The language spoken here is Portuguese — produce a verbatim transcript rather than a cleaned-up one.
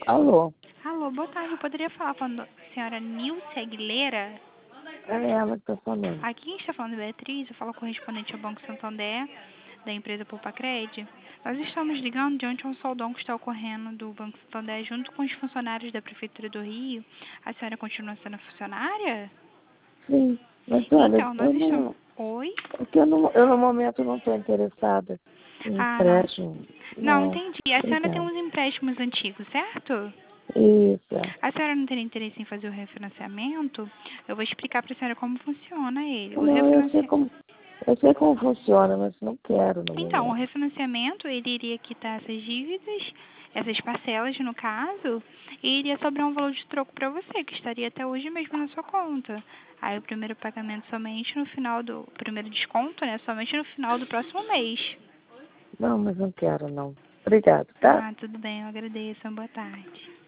Alô? Alô, boa tarde. Eu poderia falar com a senhora Nilce Aguilera? É ela que tá falando. Aqui a gente está falando de Beatriz, eu falo correspondente ao Banco Santander, da empresa Poupacred. Nós estamos ligando diante de um soldão que está ocorrendo do Banco Santander junto com os funcionários da Prefeitura do Rio. A senhora continua sendo funcionária? Sim, mas olha, Então, eu nós estamos... não. Oi? É que eu, não, eu no momento não estou interessada em Ah, não. empréstimo. Não, Não. entendi. A senhora tem Obrigada. uns empréstimos antigos, certo? Isso. É. A senhora não teria interesse em fazer o refinanciamento? Eu vou explicar para a senhora como funciona ele. O Não, eu sei refinanciamento... como. Eu sei como funciona, mas não quero no Então, o momento. refinanciamento, ele iria quitar essas dívidas, essas parcelas, no caso, e iria sobrar um valor de troco para você, que estaria até hoje mesmo na sua conta. Aí o primeiro pagamento somente no final do... O primeiro desconto, né? Somente no final do próximo mês. Não, mas não quero, não. Obrigado, tá? Ah, tudo bem, eu agradeço. Boa tarde.